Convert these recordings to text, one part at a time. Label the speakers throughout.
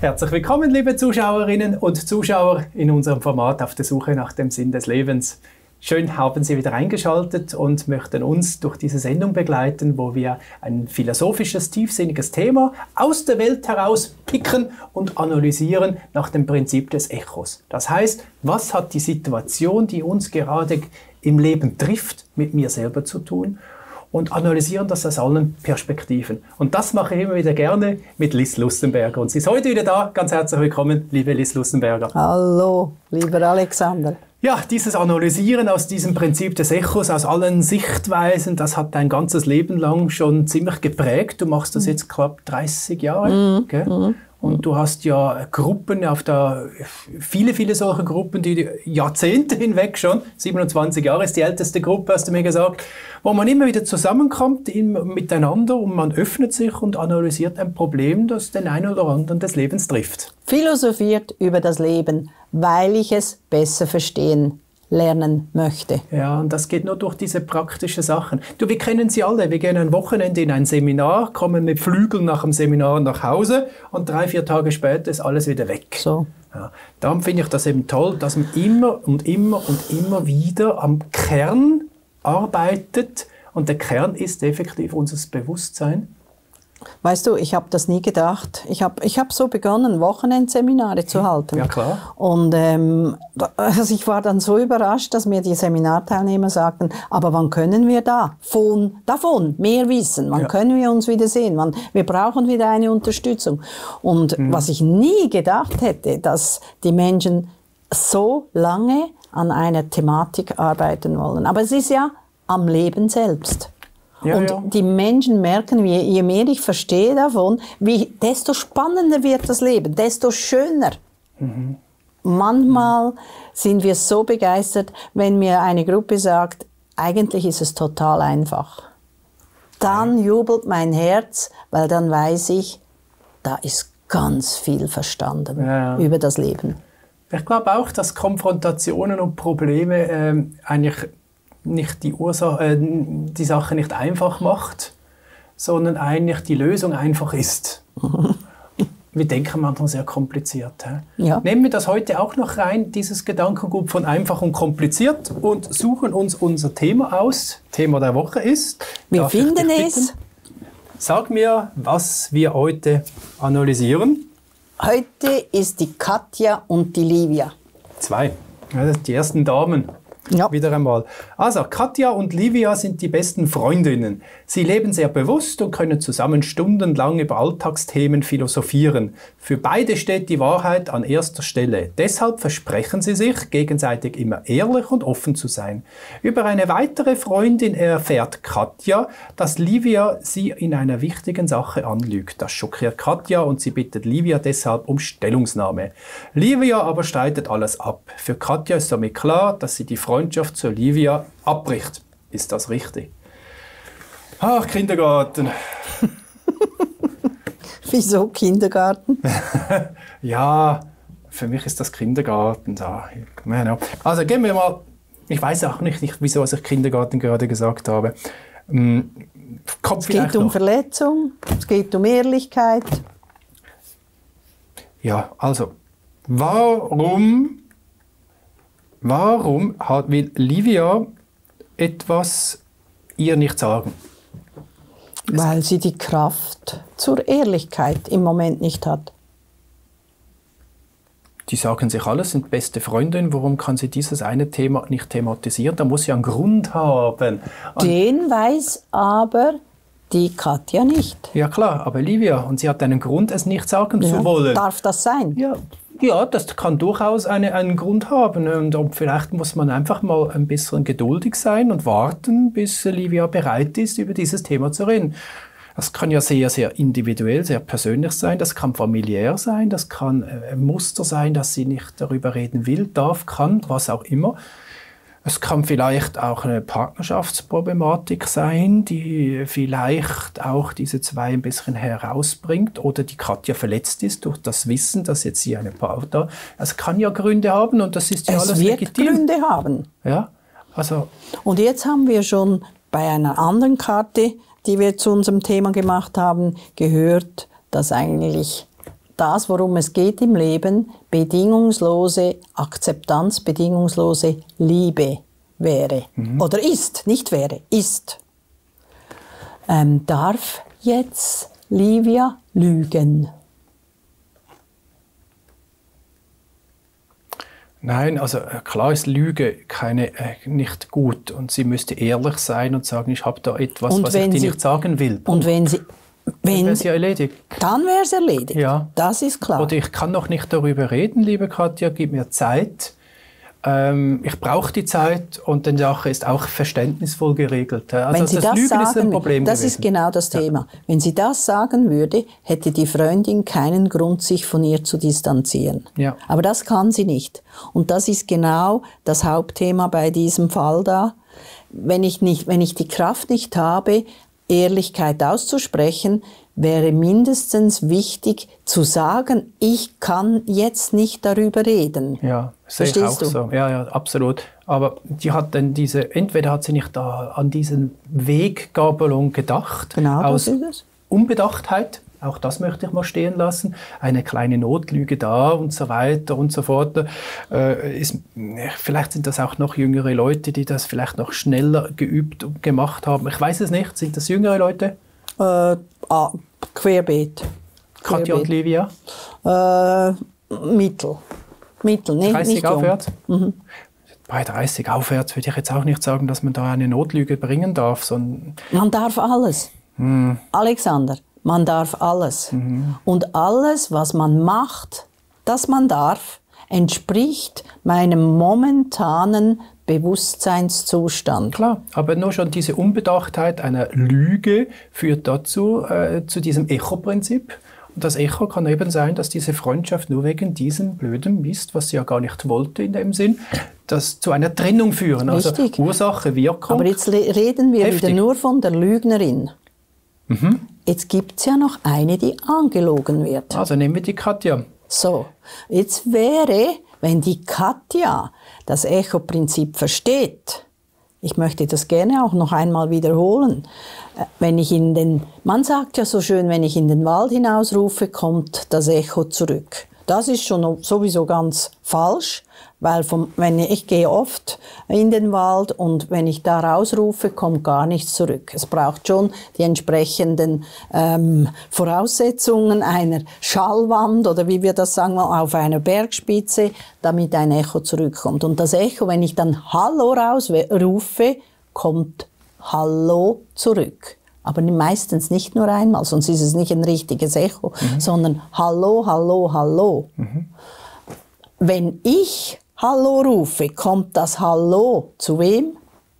Speaker 1: Herzlich willkommen, liebe Zuschauerinnen und Zuschauer, in unserem Format auf der Suche nach dem Sinn des Lebens. Schön haben Sie wieder eingeschaltet und möchten uns durch diese Sendung begleiten, wo wir ein philosophisches, tiefsinniges Thema aus der Welt heraus picken und analysieren nach dem Prinzip des Echos. Das heißt, was hat die Situation, die uns gerade im Leben trifft, mit mir selber zu tun? Und analysieren das aus allen Perspektiven. Und das mache ich immer wieder gerne mit Liz Lussenberger. Und sie ist heute wieder da. Ganz herzlich willkommen, liebe Liz Lussenberger.
Speaker 2: Hallo, lieber Alexander.
Speaker 1: Ja, dieses Analysieren aus diesem Prinzip des Echos, aus allen Sichtweisen, das hat dein ganzes Leben lang schon ziemlich geprägt. Du machst das jetzt knapp 30 Jahre. Gell? Und du hast ja Gruppen, viele solche Gruppen, die Jahrzehnte hinweg schon, 27 Jahre ist die älteste Gruppe, hast du mir gesagt, wo man immer wieder zusammenkommt miteinander und man öffnet sich und analysiert ein Problem, das den einen oder anderen des Lebens trifft.
Speaker 2: Philosophiert über das Leben, weil ich es besser verstehen lernen möchte.
Speaker 1: Ja, und das geht nur durch diese praktischen Sachen. Wir kennen sie alle. Wir gehen ein Wochenende in ein Seminar, kommen mit Flügeln nach dem Seminar nach Hause und 3-4 Tage später ist alles wieder weg.
Speaker 2: So.
Speaker 1: Ja, darum finde ich das eben toll, dass man immer und immer wieder am Kern arbeitet. Und der Kern ist effektiv unser Bewusstsein.
Speaker 2: Weißt du, ich habe das nie gedacht. Ich hab so begonnen, Wochenendseminare zu halten.
Speaker 1: Ja, klar.
Speaker 2: Und also ich war dann so überrascht, dass mir die Seminarteilnehmer sagten, aber wann können wir davon mehr wissen? Wann können wir uns wieder sehen? Wir brauchen wieder eine Unterstützung. Und was ich nie gedacht hätte, dass die Menschen so lange an einer Thematik arbeiten wollen. Aber es ist ja am Leben selbst. Ja, und die Menschen merken, je mehr ich verstehe davon, desto spannender wird das Leben, desto schöner. Manchmal sind wir so begeistert, wenn mir eine Gruppe sagt, eigentlich ist es total einfach. Dann jubelt mein Herz, weil dann weiß ich, da ist ganz viel verstanden über das Leben.
Speaker 1: Ich glaube auch, dass Konfrontationen und Probleme eigentlich nicht die Sache nicht einfach macht, sondern eigentlich die Lösung einfach ist. Wir denken manchmal sehr kompliziert. Ja. Nehmen wir das heute auch noch rein, dieses Gedankengut von einfach und kompliziert, und suchen uns unser Thema aus. Thema der Woche ist...
Speaker 2: Wir finden es.
Speaker 1: Sag mir, was wir heute analysieren.
Speaker 2: Heute ist die Katja und die Livia.
Speaker 1: 2. Ja, das sind die ersten Damen. Ja. Wieder einmal. Also, Katja und Livia sind die besten Freundinnen. Sie leben sehr bewusst und können zusammen stundenlang über Alltagsthemen philosophieren. Für beide steht die Wahrheit an erster Stelle. Deshalb versprechen sie sich, gegenseitig immer ehrlich und offen zu sein. Über eine weitere Freundin erfährt Katja, dass Livia sie in einer wichtigen Sache anlügt. Das schockiert Katja und sie bittet Livia deshalb um Stellungnahme. Livia aber streitet alles ab. Für Katja ist somit klar, dass sie die Freundschaft zu Livia abbricht. Ist das richtig? Ach, Kindergarten.
Speaker 2: Wieso Kindergarten?
Speaker 1: Ja, für mich ist das Kindergarten. Also gehen wir mal, ich weiß auch nicht, wieso ich Kindergarten gerade gesagt habe.
Speaker 2: Es geht um Verletzung, es geht um Ehrlichkeit.
Speaker 1: Ja, also, warum will Livia etwas ihr nicht sagen?
Speaker 2: Weil sie die Kraft zur Ehrlichkeit im Moment nicht hat.
Speaker 1: Die sagen sich alles, sind beste Freundinnen. Warum kann sie dieses eine Thema nicht thematisieren? Da muss sie einen Grund haben.
Speaker 2: Den weiß aber die Katja nicht.
Speaker 1: Ja klar, aber Livia, und sie hat einen Grund, es nicht sagen zu wollen.
Speaker 2: Darf das sein?
Speaker 1: Ja, das kann durchaus einen Grund haben. Und vielleicht muss man einfach mal ein bisschen geduldig sein und warten, bis Livia bereit ist, über dieses Thema zu reden. Das kann ja sehr, sehr individuell, sehr persönlich sein. Das kann familiär sein. Das kann ein Muster sein, dass sie nicht darüber reden will, darf, kann, was auch immer. Es kann vielleicht auch eine Partnerschaftsproblematik sein, die vielleicht auch diese zwei ein bisschen herausbringt, oder die Katja verletzt ist durch das Wissen, dass jetzt sie eine Partner. Es kann ja Gründe haben und das ist ja alles legitim.
Speaker 2: Es wird Gründe haben.
Speaker 1: Ja, also.
Speaker 2: Und jetzt haben wir schon bei einer anderen Karte, die wir zu unserem Thema gemacht haben, gehört, dass eigentlich das, worum es geht im Leben, bedingungslose Akzeptanz, bedingungslose Liebe wäre. Oder ist, nicht wäre, ist. Darf jetzt Livia lügen?
Speaker 1: Nein, also klar ist Lüge nicht gut und sie müsste ehrlich sein und sagen, ich habe da etwas, was ich dir nicht sagen will.
Speaker 2: Und wenn sie...
Speaker 1: Dann wäre es ja erledigt.
Speaker 2: Dann wäre es erledigt,
Speaker 1: ja.
Speaker 2: Das ist klar.
Speaker 1: Oder ich kann noch nicht darüber reden, liebe Katja, gib mir Zeit. Ich brauche die Zeit und die Sache ist auch verständnisvoll geregelt. Also
Speaker 2: wenn Sie das
Speaker 1: Lügen
Speaker 2: sagen,
Speaker 1: ist ein Problem
Speaker 2: das
Speaker 1: gewesen.
Speaker 2: ist genau das Thema. Wenn sie das sagen würde, hätte die Freundin keinen Grund, sich von ihr zu distanzieren.
Speaker 1: Ja.
Speaker 2: Aber das kann sie nicht. Und das ist genau das Hauptthema bei diesem Fall da. Wenn ich die Kraft nicht habe, Ehrlichkeit auszusprechen, wäre mindestens wichtig zu sagen, ich kann jetzt nicht darüber reden.
Speaker 1: Ja, sehe ich auch so. Ja, absolut. Aber die hat dann entweder hat sie nicht an diesen Weggabelung gedacht,
Speaker 2: genau,
Speaker 1: aus
Speaker 2: das ist es.
Speaker 1: Unbedachtheit, auch das möchte ich mal stehen lassen, eine kleine Notlüge da und so weiter und so fort. Vielleicht sind das auch noch jüngere Leute, die das vielleicht noch schneller geübt und gemacht haben. Ich weiß es nicht. Sind das jüngere Leute?
Speaker 2: Querbeet.
Speaker 1: Katja und Livia?
Speaker 2: Mittel, nicht
Speaker 1: 30 aufwärts?
Speaker 2: Bei
Speaker 1: 30 aufwärts würde ich jetzt auch nicht sagen, dass man da eine Notlüge bringen darf.
Speaker 2: Man darf alles. Alexander, man darf alles. Und alles, was man macht, das man darf, entspricht meinem momentanen Bewusstseinszustand.
Speaker 1: Klar, aber nur schon diese Unbedachtheit einer Lüge führt dazu, zu diesem Echo-Prinzip. Und das Echo kann eben sein, dass diese Freundschaft nur wegen diesem blöden Mist, was sie ja gar nicht wollte in dem Sinn, das zu einer Trennung führen.
Speaker 2: Richtig.
Speaker 1: Also Ursache, Wirkung.
Speaker 2: Aber jetzt reden wir
Speaker 1: Heftig.
Speaker 2: wieder nur von der Lügnerin. Jetzt gibt es ja noch eine, die angelogen wird.
Speaker 1: Also nehmen wir die Katja.
Speaker 2: So, jetzt wäre, wenn die Katja das Echo-Prinzip versteht, ich möchte das gerne auch noch einmal wiederholen, man sagt ja so schön, wenn ich in den Wald hinausrufe, kommt das Echo zurück. Das ist schon sowieso ganz falsch, weil ich gehe oft in den Wald und wenn ich da rausrufe, kommt gar nichts zurück. Es braucht schon die entsprechenden Voraussetzungen einer Schallwand oder wie wir das sagen, auf einer Bergspitze, damit ein Echo zurückkommt. Und das Echo, wenn ich dann Hallo rausrufe, kommt Hallo zurück. Aber meistens nicht nur einmal, sonst ist es nicht ein richtiges Echo, sondern Hallo, Hallo, Hallo. Wenn ich Hallo rufe, kommt das Hallo zu wem?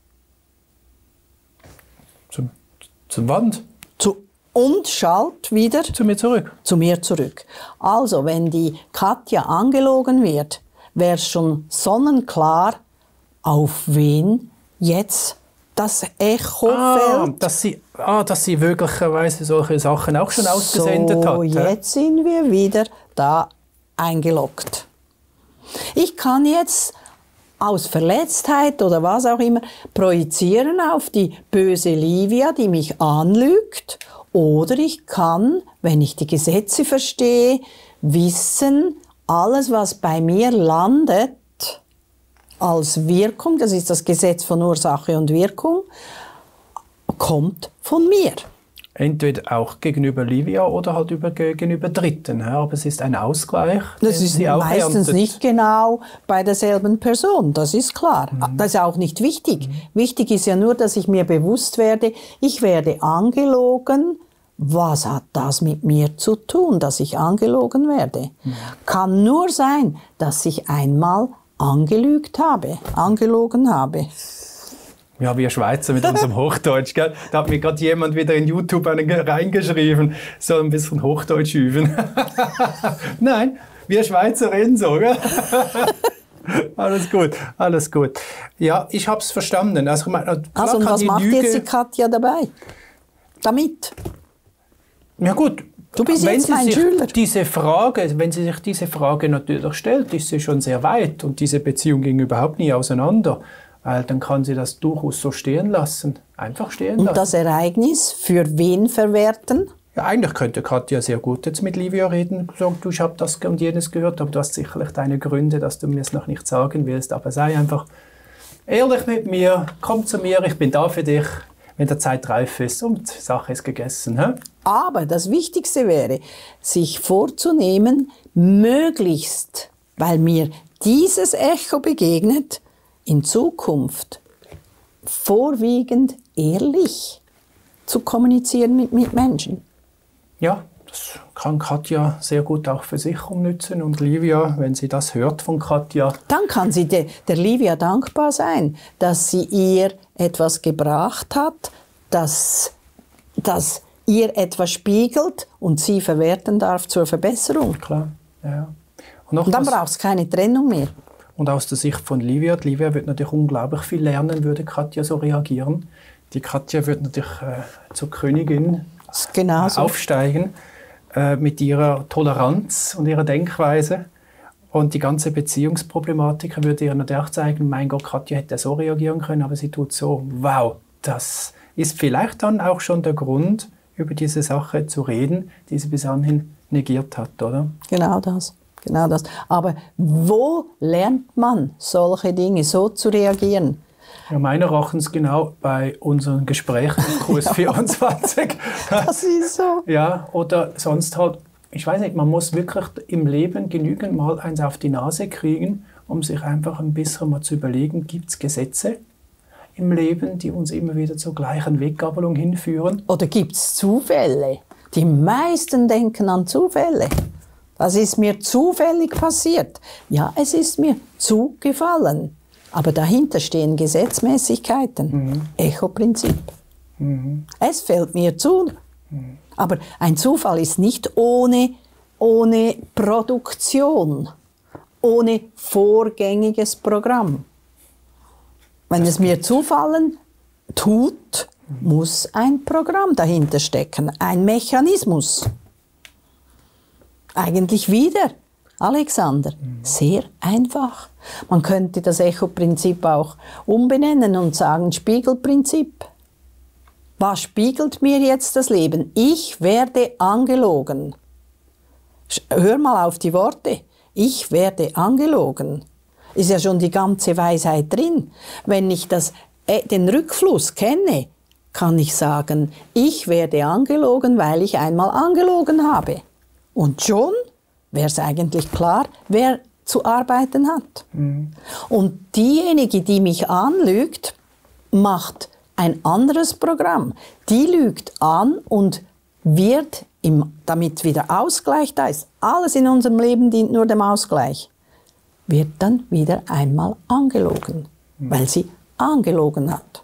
Speaker 1: Zum Wand.
Speaker 2: Und schallt wieder
Speaker 1: zu mir zurück.
Speaker 2: Zu mir zurück. Also, wenn die Katja angelogen wird, wäre es schon sonnenklar, auf wen jetzt das Echo fällt.
Speaker 1: Dass sie möglicherweise solche Sachen auch schon ausgesendet hat.
Speaker 2: So, jetzt sind wir wieder da eingeloggt. Ich kann jetzt aus Verletztheit oder was auch immer projizieren auf die böse Livia, die mich anlügt. Oder ich kann, wenn ich die Gesetze verstehe, wissen, alles, was bei mir landet, als Wirkung, das ist das Gesetz von Ursache und Wirkung, kommt von mir.
Speaker 1: Entweder auch gegenüber Livia oder halt gegenüber Dritten. Aber es ist ein Ausgleich.
Speaker 2: Das ist meistens nicht genau bei derselben Person, das ist klar. Das ist auch nicht wichtig. Wichtig ist ja nur, dass ich mir bewusst werde, ich werde angelogen. Was hat das mit mir zu tun, dass ich angelogen werde? Kann nur sein, dass ich einmal angelogen habe.
Speaker 1: Ja, wir Schweizer mit unserem Hochdeutsch, gell? Da hat mir gerade jemand wieder in YouTube reingeschrieben, soll ein bisschen Hochdeutsch üben. Nein, wir Schweizer reden so, gell? Alles gut, alles gut. Ja, ich habe es verstanden. Also
Speaker 2: und was macht jetzt die Katja dabei? Damit?
Speaker 1: Ja gut.
Speaker 2: Du bist jetzt mein Schüler.
Speaker 1: Wenn sie sich diese Frage natürlich stellt, ist sie schon sehr weit und diese Beziehung ging überhaupt nie auseinander. Dann kann sie das durchaus so stehen lassen. Einfach stehen lassen.
Speaker 2: Und das Ereignis für wen verwerten?
Speaker 1: Ja, eigentlich könnte Katja sehr gut jetzt mit Livia reden. Sagen, du, ich habe das und jenes gehört, aber du hast sicherlich deine Gründe, dass du mir es noch nicht sagen willst. Aber sei einfach ehrlich mit mir, komm zu mir, ich bin da für dich, wenn der Zeit reif ist und die Sache ist gegessen. He?
Speaker 2: Aber das Wichtigste wäre, sich vorzunehmen, möglichst, weil mir dieses Echo begegnet, in Zukunft vorwiegend ehrlich zu kommunizieren mit Menschen.
Speaker 1: Ja, das kann Katja sehr gut auch für sich umnützen. Und Livia, wenn sie das hört von Katja...
Speaker 2: Dann kann sie der Livia dankbar sein, dass sie ihr etwas gebracht hat, das ihr etwas spiegelt und sie verwerten darf zur Verbesserung.
Speaker 1: Klar, ja.
Speaker 2: Und dann braucht es keine Trennung mehr.
Speaker 1: Und aus der Sicht von Livia, die Livia wird natürlich unglaublich viel lernen, würde Katja so reagieren. Die Katja wird natürlich zur Königin aufsteigen mit ihrer Toleranz und ihrer Denkweise. Und die ganze Beziehungsproblematik würde ihr natürlich zeigen, mein Gott, Katja hätte so reagieren können, aber sie tut so. Wow, das ist vielleicht dann auch schon der Grund, über diese Sache zu reden, die sie bis anhin negiert hat, oder?
Speaker 2: Genau das. Genau das. Aber wo lernt man solche Dinge, so zu reagieren?
Speaker 1: Ja, meiner Erachtens genau bei unseren Gesprächen im Kurs 24.
Speaker 2: Das ist so.
Speaker 1: Ja, oder sonst halt, ich weiß nicht, man muss wirklich im Leben genügend mal eins auf die Nase kriegen, um sich einfach ein bisschen mal zu überlegen, gibt es Gesetze im Leben, die uns immer wieder zur gleichen Weggabelung hinführen?
Speaker 2: Oder gibt es Zufälle? Die meisten denken an Zufälle. Das ist mir zufällig passiert. Ja, es ist mir zugefallen. Aber dahinter stehen Gesetzmäßigkeiten. Echo-Prinzip. Es fällt mir zu. Aber ein Zufall ist nicht ohne Produktion, ohne vorgängiges Programm. Wenn es mir zufallen tut, muss ein Programm dahinter stecken, ein Mechanismus. Eigentlich wieder, Alexander, sehr einfach. Man könnte das Echo-Prinzip auch umbenennen und sagen Spiegelprinzip. Was spiegelt mir jetzt das Leben? Ich werde angelogen. Hör mal auf die Worte. Ich werde angelogen. Ist ja schon die ganze Weisheit drin. Wenn ich den Rückfluss kenne, kann ich sagen, ich werde angelogen, weil ich einmal angelogen habe. Und schon wäre es eigentlich klar, wer zu arbeiten hat. Und diejenige, die mich anlügt, macht ein anderes Programm. Die lügt an und wird, damit wieder Ausgleich da ist, alles in unserem Leben dient nur dem Ausgleich, wird dann wieder einmal angelogen, weil sie angelogen hat.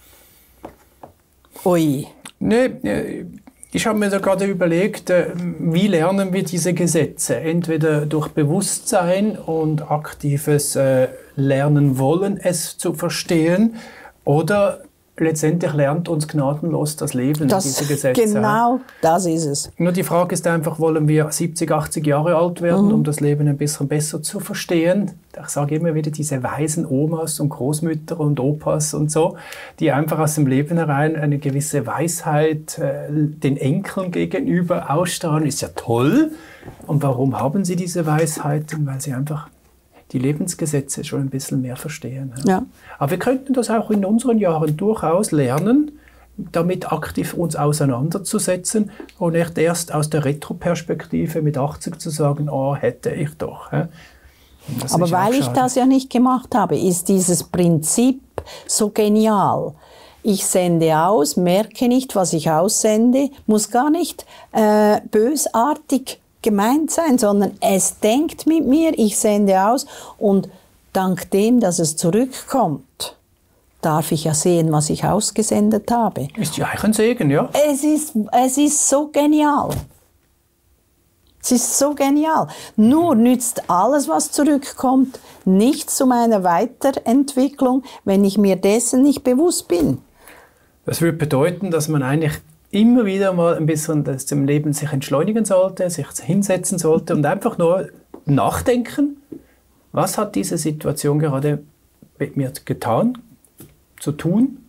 Speaker 2: Ui.
Speaker 1: Nee, ich habe mir da gerade überlegt, wie lernen wir diese Gesetze? Entweder durch Bewusstsein und aktives Lernen wollen, es zu verstehen, oder letztendlich lernt uns gnadenlos das Leben, diese Gesetze.
Speaker 2: Genau, das ist es.
Speaker 1: Nur die Frage ist einfach, wollen wir 70, 80 Jahre alt werden, um das Leben ein bisschen besser zu verstehen? Ich sage immer wieder, diese weisen Omas und Großmütter und Opas und so, die einfach aus dem Leben herein eine gewisse Weisheit den Enkeln gegenüber ausstrahlen, ist ja toll. Und warum haben sie diese Weisheiten? Weil sie einfach die Lebensgesetze schon ein bisschen mehr verstehen.
Speaker 2: Ja.
Speaker 1: Aber wir könnten das auch in unseren Jahren durchaus lernen, damit aktiv uns auseinanderzusetzen und nicht erst aus der Retroperspektive mit 80 zu sagen, oh, hätte ich doch.
Speaker 2: Aber weil ich das ja nicht gemacht habe, ist dieses Prinzip so genial. Ich sende aus, merke nicht, was ich aussende, muss gar nicht bösartig gemeint sein, sondern es denkt mit mir, ich sende aus und dank dem, dass es zurückkommt, darf ich ja sehen, was ich ausgesendet habe.
Speaker 1: Ist ja eigentlich ein Segen, ja?
Speaker 2: Es ist so genial. Es ist so genial. Nur nützt alles, was zurückkommt, nichts zu meiner Weiterentwicklung, wenn ich mir dessen nicht bewusst bin.
Speaker 1: Das würde bedeuten, dass man eigentlich immer wieder mal ein bisschen das im Leben sich entschleunigen sollte, sich hinsetzen sollte und einfach nur nachdenken, was hat diese Situation gerade mit mir getan, zu tun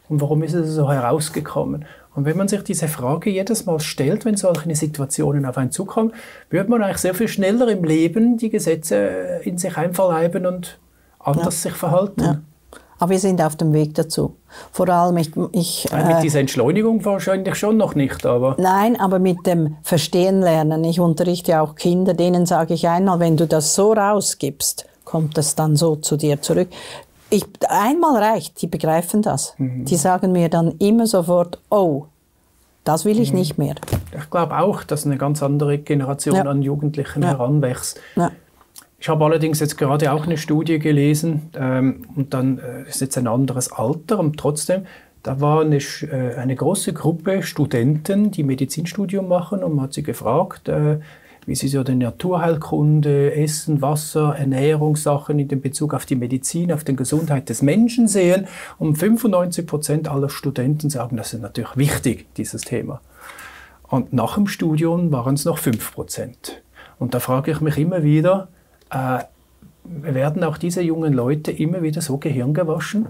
Speaker 1: und warum ist es so herausgekommen? Und wenn man sich diese Frage jedes Mal stellt, wenn solche Situationen auf einen zukommen, wird man eigentlich sehr viel schneller im Leben die Gesetze in sich einverleiben und anders sich verhalten. Ja.
Speaker 2: Aber wir sind auf dem Weg dazu. Vor allem mit
Speaker 1: dieser Entschleunigung wahrscheinlich schon noch nicht, aber...
Speaker 2: Nein, aber mit dem Verstehen lernen. Ich unterrichte auch Kinder, denen sage ich einmal, wenn du das so rausgibst, kommt das dann so zu dir zurück. Einmal reicht, die begreifen das. Die sagen mir dann immer sofort, oh, das will ich nicht mehr.
Speaker 1: Ich glaube auch, dass eine ganz andere Generation an Jugendlichen heranwächst. Ja. Ich habe allerdings jetzt gerade auch eine Studie gelesen und dann ist jetzt ein anderes Alter und trotzdem, da war eine große Gruppe Studenten, die Medizinstudium machen und man hat sie gefragt, wie sie so die Naturheilkunde, Essen, Wasser, Ernährungssachen in Bezug auf die Medizin, auf die Gesundheit des Menschen sehen. Und 95% aller Studenten sagen, das ist natürlich wichtig, dieses Thema. Und nach dem Studium waren es noch 5%. Und da frage ich mich immer wieder, werden auch diese jungen Leute immer wieder so gehirngewaschen?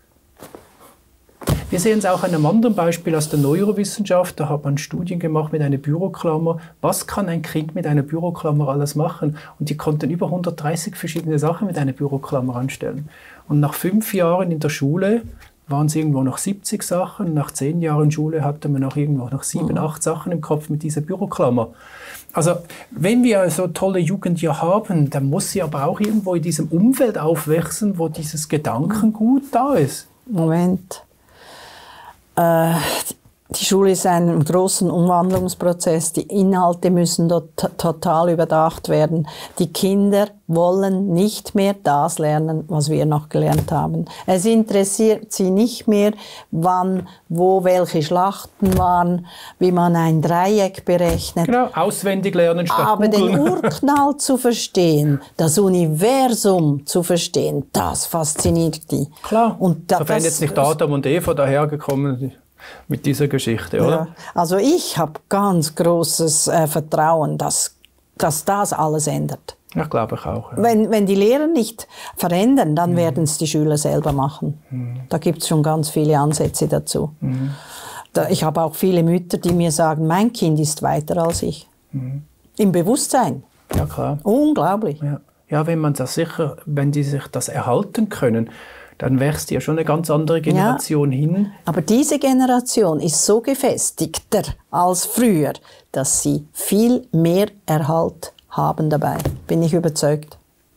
Speaker 1: Wir sehen es auch an einem anderen Beispiel aus der Neurowissenschaft. Da hat man Studien gemacht mit einer Büroklammer. Was kann ein Kind mit einer Büroklammer alles machen? Und die konnten über 130 verschiedene Sachen mit einer Büroklammer anstellen. Und nach 5 Jahren in der Schule waren es irgendwo noch 70 Sachen. Nach 10 Jahren Schule hatte man auch irgendwo noch 7, 8 Sachen im Kopf mit dieser Büroklammer. Also wenn wir so tolle Jugend hier haben, dann muss sie aber auch irgendwo in diesem Umfeld aufwachsen, wo dieses Gedankengut da ist.
Speaker 2: Moment. Die Schule ist in einem großen Umwandlungsprozess. Die Inhalte müssen dort total überdacht werden. Die Kinder wollen nicht mehr das lernen, was wir noch gelernt haben. Es interessiert sie nicht mehr, wann, wo welche Schlachten waren, wie man ein Dreieck berechnet.
Speaker 1: Genau, auswendig lernen statt
Speaker 2: Aber
Speaker 1: Googlen.
Speaker 2: den Urknall zu verstehen, das Universum zu verstehen, das fasziniert die.
Speaker 1: Klar, und da wären jetzt nicht Adam und Eva dahergekommen mit dieser Geschichte, oder?
Speaker 2: Ja, also ich habe ganz großes Vertrauen, dass das alles ändert.
Speaker 1: Ja, glaube ich auch. Ja.
Speaker 2: Wenn die Lehrer nicht verändern, dann werden es die Schüler selber machen. Da gibt es schon ganz viele Ansätze dazu. Ich habe auch viele Mütter, die mir sagen, mein Kind ist weiter als ich. Im Bewusstsein.
Speaker 1: Ja, klar.
Speaker 2: Unglaublich.
Speaker 1: Ja, wenn die sich das erhalten können, dann wächst ja schon eine ganz andere Generation hin.
Speaker 2: Aber diese Generation ist so gefestigter als früher, dass sie viel mehr Erhalt haben dabei. Bin ich überzeugt.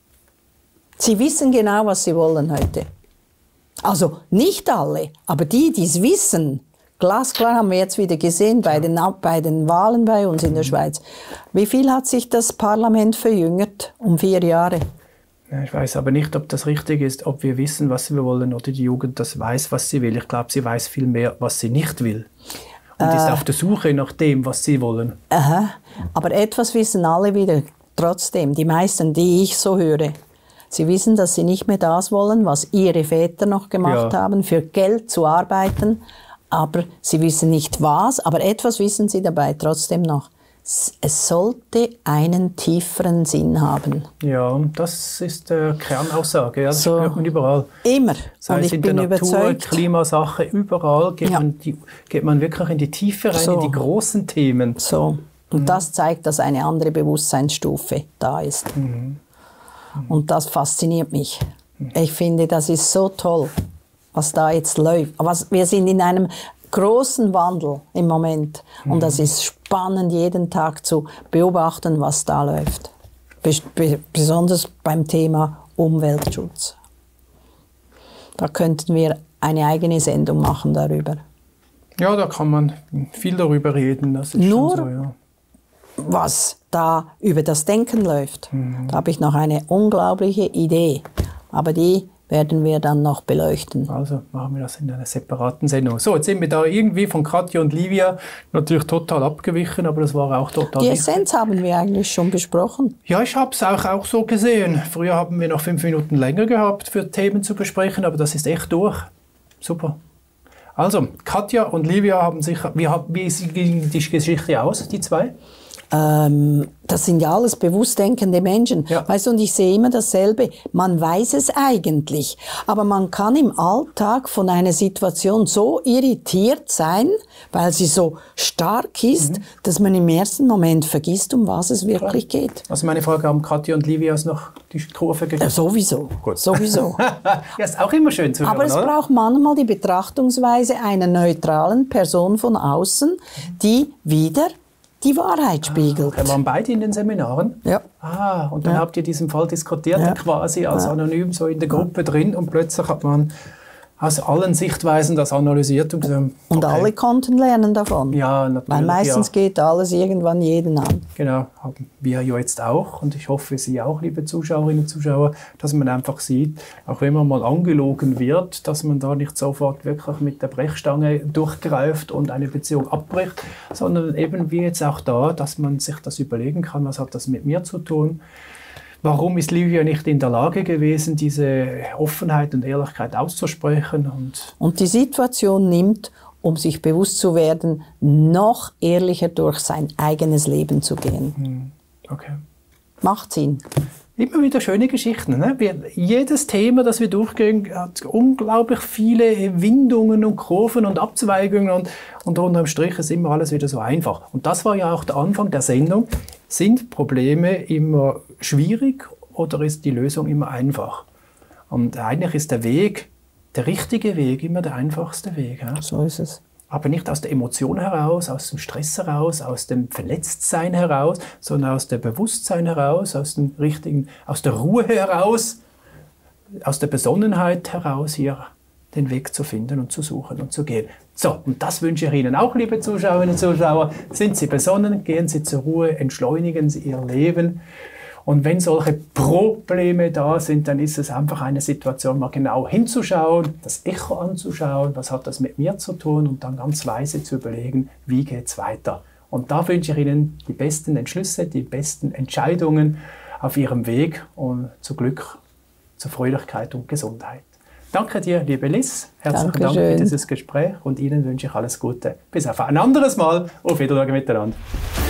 Speaker 2: Sie wissen genau, was sie wollen heute. Also nicht alle, aber die es wissen, glasklar haben wir jetzt wieder gesehen bei den Wahlen bei uns in der Schweiz. Wie viel hat sich das Parlament verjüngert? Um 4 Jahre.
Speaker 1: Ich weiß aber nicht, ob das richtig ist, ob wir wissen, was wir wollen oder die Jugend das weiß, was sie will. Ich glaube, sie weiß viel mehr, was sie nicht will. Und ist auf der Suche nach dem, was sie wollen.
Speaker 2: Aber etwas wissen alle wieder trotzdem. Die meisten, die ich so höre. Sie wissen, dass sie nicht mehr das wollen, was ihre Väter noch gemacht haben, für Geld zu arbeiten. Aber sie wissen nicht was, aber etwas wissen sie dabei trotzdem noch. Es sollte einen tieferen Sinn haben.
Speaker 1: Ja, das ist die Kernaussage. Ja, das spürt man überall.
Speaker 2: Immer.
Speaker 1: Sei es in der Natur, Klimasache, überall geht man wirklich in die Tiefe rein, in die großen Themen.
Speaker 2: So. Und das zeigt, dass eine andere Bewusstseinsstufe da ist. Und das fasziniert mich. Ich finde, das ist so toll, was da jetzt läuft. Wir sind in einem großen Wandel im Moment. Und das ist spannend, jeden Tag zu beobachten, was da läuft. Besonders beim Thema Umweltschutz. Da könnten wir eine eigene Sendung machen darüber.
Speaker 1: Ja, da kann man viel darüber reden. Das ist
Speaker 2: nur,
Speaker 1: schon so, ja.
Speaker 2: Was da über das Denken läuft. Da habe ich noch eine unglaubliche Idee. Aber die werden wir dann noch beleuchten.
Speaker 1: Also machen wir das in einer separaten Sendung. So, jetzt sind wir da irgendwie von Katja und Livia natürlich total abgewichen, aber das war auch total
Speaker 2: wichtig. Die Essenz haben wir eigentlich schon besprochen.
Speaker 1: Ja, ich habe es auch so gesehen. Früher haben wir noch 5 Minuten länger gehabt, für Themen zu besprechen, aber das ist echt durch. Super. Also, Katja und Livia haben sich... Wie ging die Geschichte aus, die zwei?
Speaker 2: das sind ja alles bewusst denkende Menschen. Ja. Weißt du, und ich sehe immer dasselbe. Man weiß es eigentlich, aber man kann im Alltag von einer Situation so irritiert sein, weil sie so stark ist, dass man im ersten Moment vergisst, um was es wirklich geht.
Speaker 1: Also meine Frage, haben Katja und Livias noch die Kurve gegeben?
Speaker 2: Sowieso. Gut. Sowieso.
Speaker 1: Ja, ist auch immer schön zu hören,
Speaker 2: aber es braucht manchmal die Betrachtungsweise einer neutralen Person von außen, die wieder die Wahrheit spiegelt.
Speaker 1: Wir waren beide in den Seminaren.
Speaker 2: Ja.
Speaker 1: Und dann habt ihr diesen Fall diskutiert, quasi als anonym so in der Gruppe drin und plötzlich hat man aus allen Sichtweisen das analysiert und gesagt,
Speaker 2: und alle konnten lernen davon.
Speaker 1: Ja, natürlich.
Speaker 2: Weil meistens geht alles irgendwann jeden an.
Speaker 1: Genau, haben wir ja jetzt auch und ich hoffe, Sie auch, liebe Zuschauerinnen und Zuschauer, dass man einfach sieht, auch wenn man mal angelogen wird, dass man da nicht sofort wirklich mit der Brechstange durchgreift und eine Beziehung abbricht, sondern eben wie jetzt auch da, dass man sich das überlegen kann, was hat das mit mir zu tun. Warum ist Livia nicht in der Lage gewesen, diese Offenheit und Ehrlichkeit auszusprechen?
Speaker 2: Und die Situation nimmt, um sich bewusst zu werden, noch ehrlicher durch sein eigenes Leben zu gehen.
Speaker 1: Okay.
Speaker 2: Macht Sinn.
Speaker 1: Immer wieder schöne Geschichten. Ne? Jedes Thema, das wir durchgehen, hat unglaublich viele Windungen und Kurven und Abzweigungen und unterm Strich ist immer alles wieder so einfach. Und das war ja auch der Anfang der Sendung. Sind Probleme immer schwierig oder ist die Lösung immer einfach? Und eigentlich ist der Weg, der richtige Weg, immer der einfachste Weg. Ja?
Speaker 2: So ist es.
Speaker 1: Aber nicht aus der Emotion heraus, aus dem Stress heraus, aus dem Verletztsein heraus, sondern aus dem Bewusstsein heraus, aus der Ruhe heraus, aus der Besonnenheit heraus, hier den Weg zu finden und zu suchen und zu gehen. So, und das wünsche ich Ihnen auch, liebe Zuschauerinnen und Zuschauer. Sind Sie besonnen, gehen Sie zur Ruhe, entschleunigen Sie Ihr Leben. Und wenn solche Probleme da sind, dann ist es einfach eine Situation, mal genau hinzuschauen, das Echo anzuschauen, was hat das mit mir zu tun und dann ganz leise zu überlegen, wie geht es weiter. Und da wünsche ich Ihnen die besten Entschlüsse, die besten Entscheidungen auf Ihrem Weg und zu Glück, zur Fröhlichkeit und Gesundheit. Danke dir, liebe Liz. Herzlichen Dank für dieses Gespräch und Ihnen wünsche ich alles Gute. Bis auf ein anderes Mal. Auf Wiedersehen miteinander.